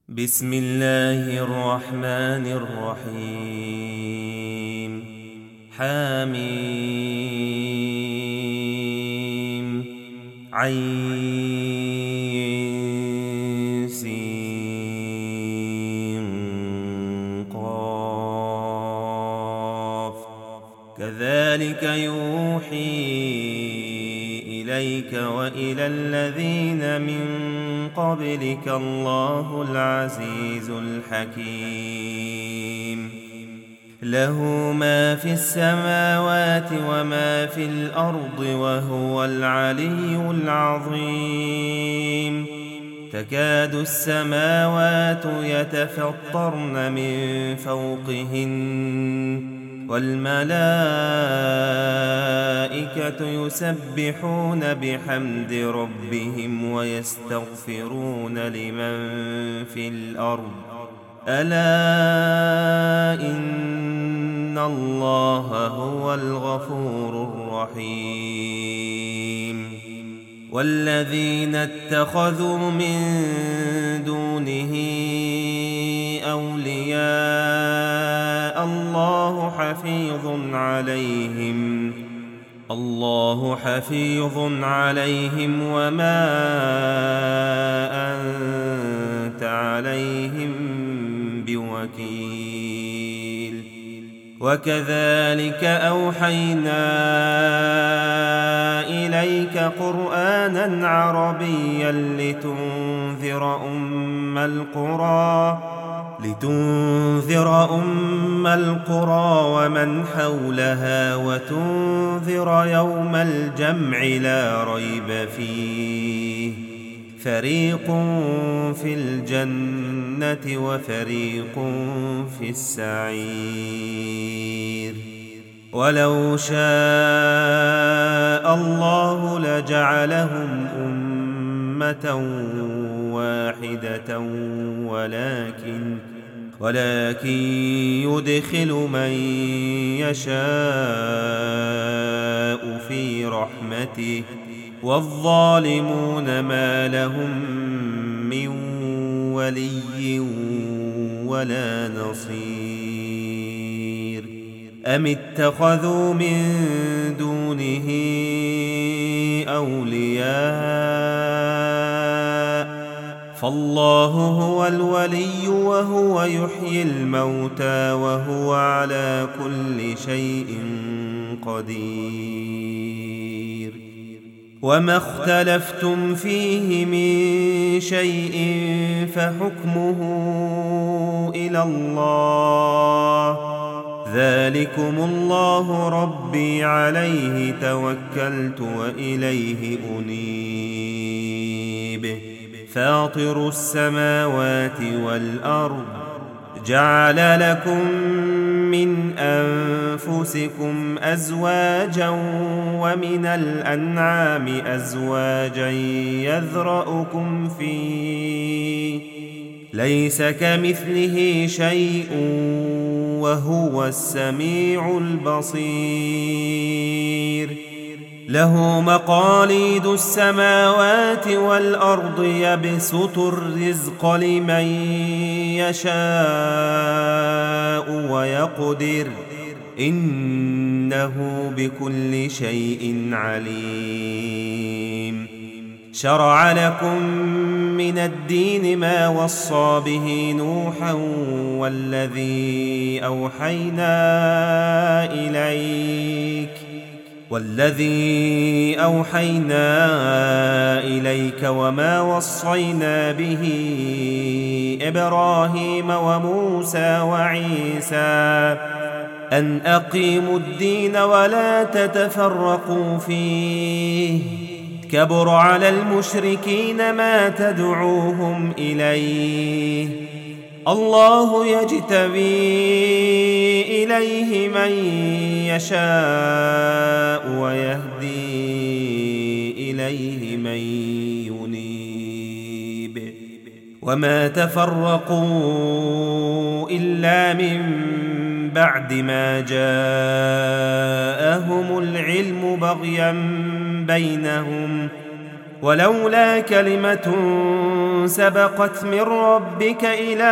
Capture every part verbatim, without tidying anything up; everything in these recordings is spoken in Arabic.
بسم الله الرحمن الرحيم حميم عين سين قاف كذلك يوحي إليك وإلى الذين من قبلك الله العزيز الحكيم له ما في السماوات وما في الأرض وهو العلي العظيم تكاد السماوات يتفطرن من فوقهن والملائكة يسبحون بحمد ربهم ويستغفرون لمن في الأرض ألا إن الله هو الغفور الرحيم والذين اتخذوا من دونه أولياء الله حفيظ عليهم الله حفيظ عليهم وما أنت عليهم بوكيل وكذلك أوحينا إليك قرآنا عربيا لتنذر أم القرى لتنذر أم القرى ومن حولها وتنذر يوم الجمع لا ريب فيه فريق في الجنة وفريق في السعير ولو شاء الله لجعلهم أمة واحدة ولكن ولكن يدخل من يشاء في رحمته والظالمون ما لهم من ولي ولا نصير أم اتخذوا من دونه أولياء فالله هو الولي وهو يحيي الموتى وهو على كل شيء قدير وما اختلفتم فيه من شيء فحكمه إلى الله ذلكم الله ربي عليه توكلت وإليه أنيب فاطر السماوات والأرض جعل لكم من أنفسكم أزواجا ومن الأنعام أزواجا يذرأكم فيه ليس كمثله شيء وهو السميع البصير له مقاليد السماوات والأرض يبسط الرزق لمن يشاء ويقدر إنه بكل شيء عليم شرع لكم من الدين ما وصى به نوحا والذي أوحينا إليك والذي أوحينا إليك وما وصينا به إبراهيم وموسى وعيسى أن أقيموا الدين ولا تتفرقوا فيه كبر على المشركين ما تدعوهم إليه الله يجتبي إليه من يشاء ويهدي إليه من ينيب وما تفرقوا إلا من بعد ما جاءهم العلم بغيا بينهم ولولا كلمة سبقت من ربك إلى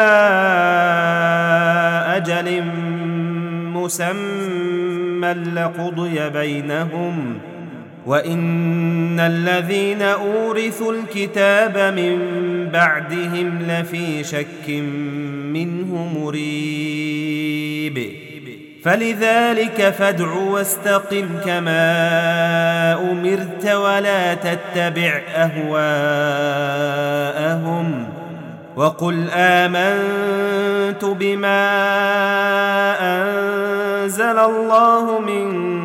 أجل مسمى لقضي بينهم وإن الذين أورثوا الكتاب من بعدهم لفي شك منه مريب فلذلك فادع واستقم كما أمرت ولا تتبع أهواءهم وقل آمنت بما أنزل الله من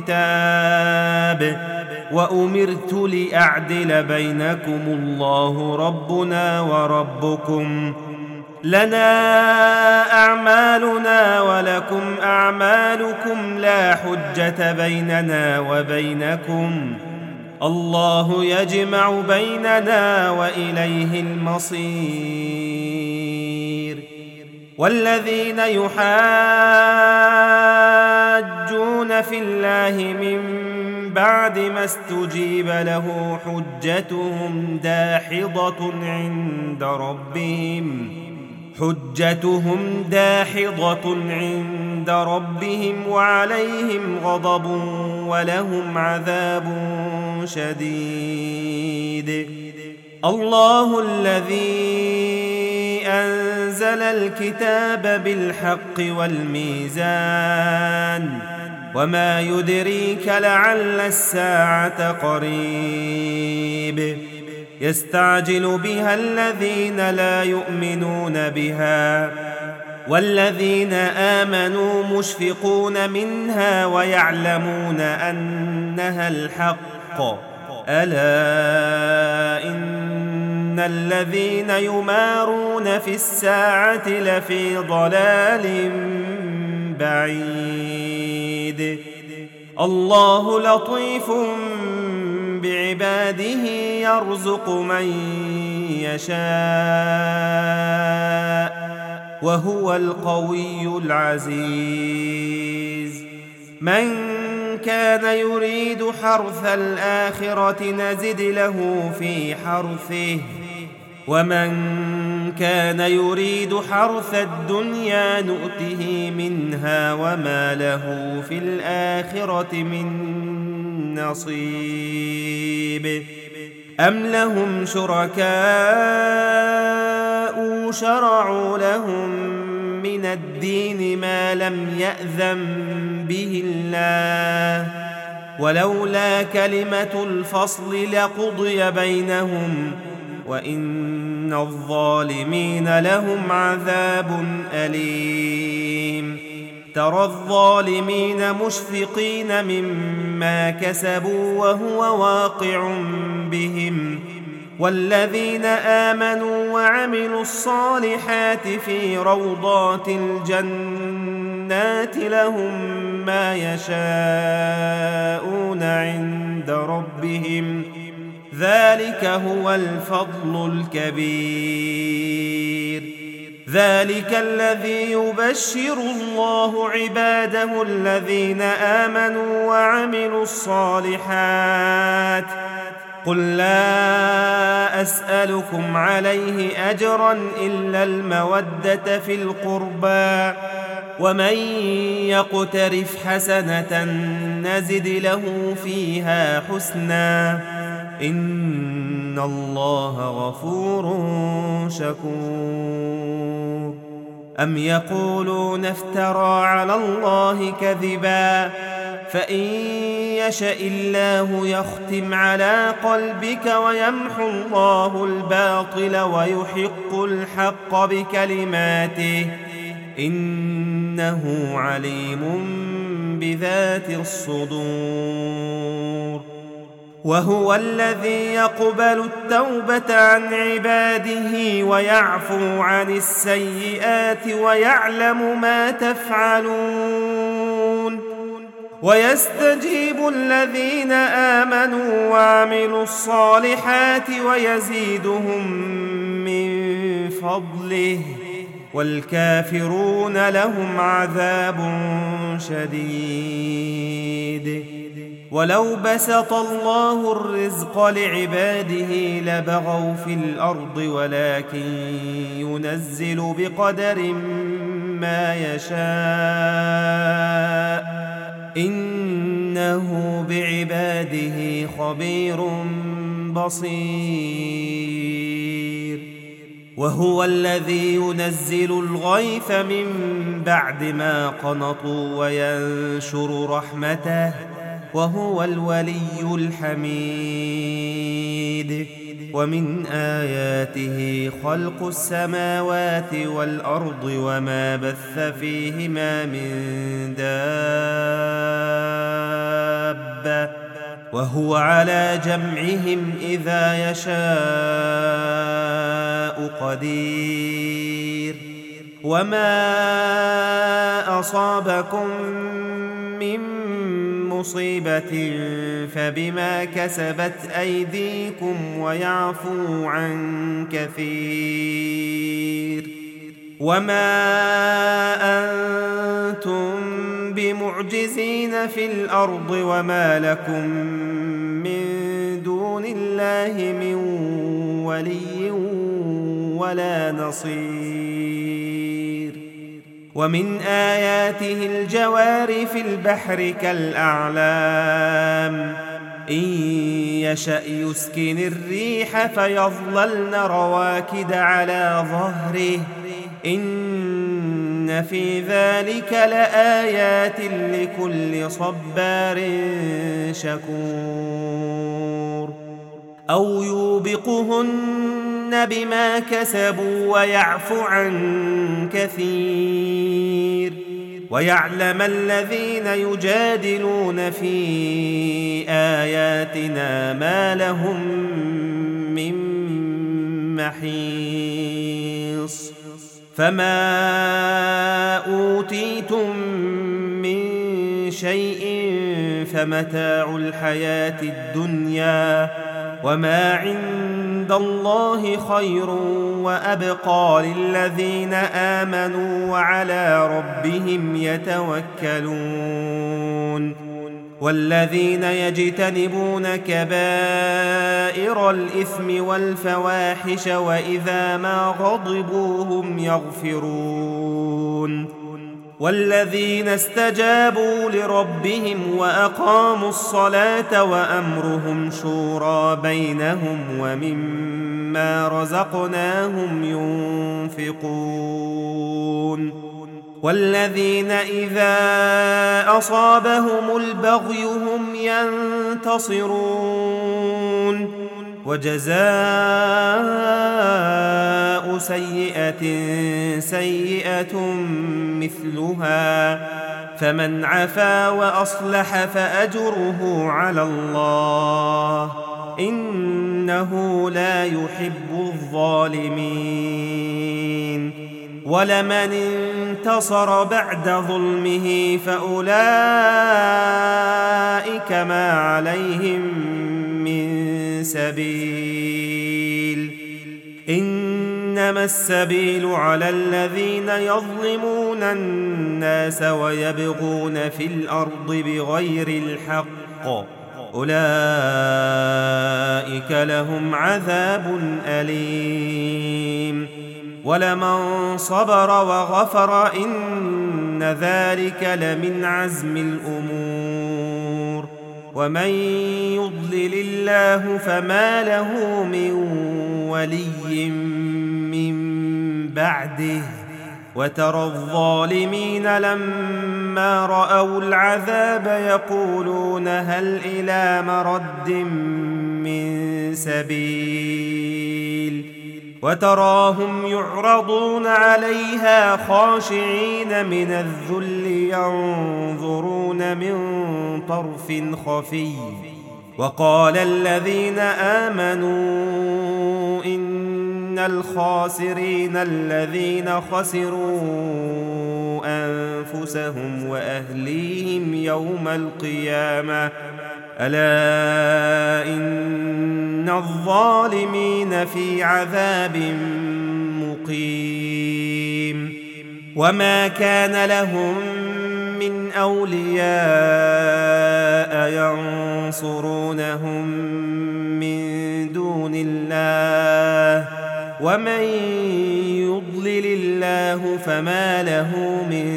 كتاب وأمرت لأعدل بينكم الله ربنا وربكم لنا أعمالنا ولكم أعمالكم لا حجة بيننا وبينكم الله يجمع بيننا وإليه المصير والذين يحاجون في الله من بعد ما استجيب له حجتهم داحضة عند ربهم حجتهم داحضة عند ربهم وعليهم غضب ولهم عذاب شديد الله الذي أنزل الكتاب بالحق والميزان وما يدريك لعل الساعة قريب يستعجل بها الذين لا يؤمنون بها والذين آمنوا مشفقون منها ويعلمون أنها الحق ألا إن الذين يمارون في الساعة لفي ضلال بعيد الله لطيف بعباده يرزق من يشاء وهو القوي العزيز من كان يريد حرث الآخرة نزد له في حرثه ومن كان يريد حرث الدنيا نؤته منها وما له في الآخرة من نصيب أم لهم شركاء شرعوا لهم من الدين ما لم يأذن به الله ولولا كلمة الفصل لقضي بينهم وإن الظالمين لهم عذاب أليم ترى الظالمين مشفقين مما كسبوا وهو واقع بهم والذين آمنوا وعملوا الصالحات في روضات الجنات لهم ما يشاءون عند ربهم ذلك هو الفضل الكبير ذلك الذي يبشر الله عباده الذين آمنوا وعملوا الصالحات قل لا أسألكم عليه أجرا إلا المودة في القربى ومن يقترف حسنة نزد له فيها حسنا إن الله غفور شكور أم يقولون افترى على الله كذبا فإن يشأ الله يختم على قلبك ويمحو الله الباطل ويحق الحق بكلماته إنه عليم بذات الصدور وهو الذي يقبل التوبة عن عباده ويعفو عن السيئات ويعلم ما تفعلون ويستجيب الذين آمنوا وعملوا الصالحات ويزيدهم من فضله والكافرون لهم عذاب شديد ولو بسط الله الرزق لعباده لبغوا في الأرض ولكن ينزل بقدر ما يشاء إنه بعباده خبير بصير. وهو الذي ينزل الغيث من بعد ما قنطوا وينشر رحمته وهو الولي الحميد. ومن آياته خلق السماوات والأرض وما بث فيهما من دابة وهو على جمعهم إذا يشاء قدير. وما أصابكم من مصيبة فبما كسبت أيديكم ويعفو عن كثير. وما أنتم بمعجزين في الأرض وما لكم من دون الله من ولي ولا نصير. ومن آياته الجوار في البحر كالأعلام إن يشأ يسكن الريح فيظللن رواكد على ظهره إن في ذلك لآيات لكل صبار شكور. أو يوبقهن بما كسبوا ويعفو عن كثير. ويعلم الذين يجادلون في آياتنا ما لهم من محيص. فما أوتيتم من شيء فمتاع الحياة الدنيا وما عند الله خير وأبقى للذين آمنوا وعلى ربهم يتوكلون. والذين يجتنبون كبائر الإثم والفواحش وإذا ما غضبوا هم يغفرون. والذين استجابوا لربهم وأقاموا الصلاة وأمرهم شورى بينهم ومما رزقناهم ينفقون. والذين إذا أصابهم البغي هم ينتصرون. وجزاء سيئة سيئة مثلها فمن عفا وأصلح فأجره على الله إنه لا يحب الظالمين. ولمن انتصر بعد ظلمه فأولئك ما عليهم من سبيل إنما السبيل على الذين يظلمون الناس ويبغون في الأرض بغير الحق أولئك لهم عذاب أليم. ولمن صبر وغفر إن ذلك لمن عزم الأمور. ومن يضلل الله فما له من ولي من بعده. وترى الظالمين لما رأوا العذاب يقولون هل إلى مرد من سبيل. وتراهم يعرضون عليها خاشعين من الذل ينظرون من طرف خفي. وقال الذين آمنوا إن الخاسرين الذين خسروا أنفسهم وأهليهم يوم القيامة ألا إن الظالمين في عذاب مقيم. وما كان لهم من أولياء ينصرونهم من دون الله ومن يضلل الله فما له من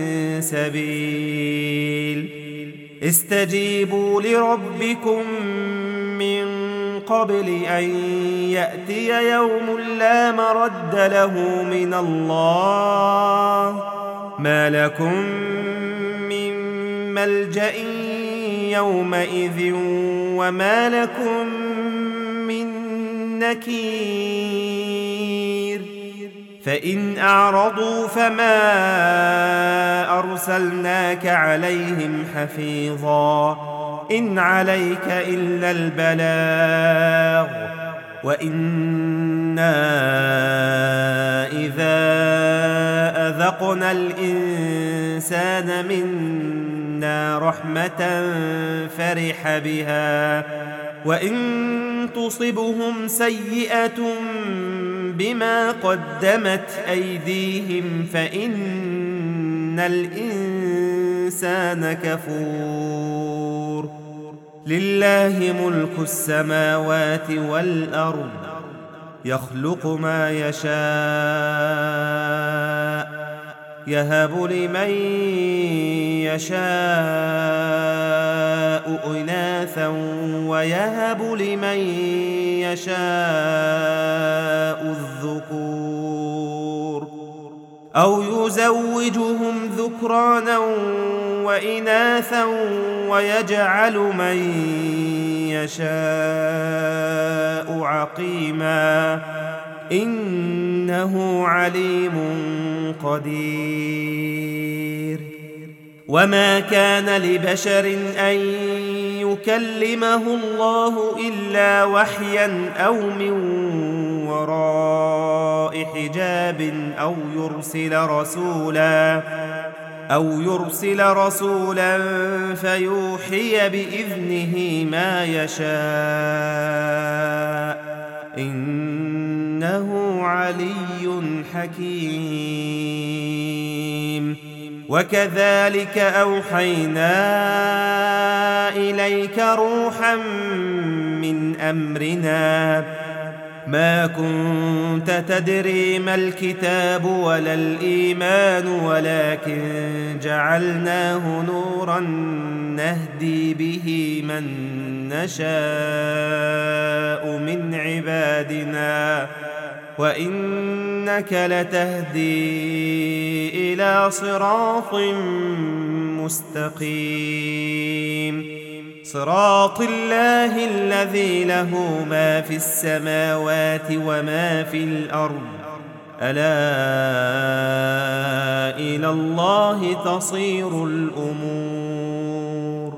سبيل استجيبوا لربكم من قبل أن يأتي يوم لا مرد له من الله ما لكم من ملجأ يومئذ وما لكم من نكير فإن أعرضوا فما أرسلناك عليهم حفيظا إن عليك إلا البلاغ وإنا إذا أذقنا الإنسان منا رحمة فرح بها وإن تصبهم سيئة بما قدمت أيديهم فإن الإنسان كفور لله ملك السماوات والأرض يخلق ما يشاء يهب لمن يشاء إناثا ويهب لمن يشاء الذكور أو يزوجهم ذكرانا وإناثا ويجعل من يشاء عقيما إنه عليم قدير وما كان لبشر أن يكلمه الله إلا وحيا أو من وراء حجاب أو يرسل رسولا أو يرسل رسولا فيوحي بإذنه ما يشاء إنه علي حكيم وكذلك أوحينا إليك روحا من أمرنا ما كنت تدري ما الكتاب ولا الإيمان ولكن جعلناه نورا نهدي به من نشاء من عبادنا وإنك لتهدي إلى صراط مستقيم صراط الله الذي له ما في السماوات وما في الأرض ألا إلى الله تصير الأمور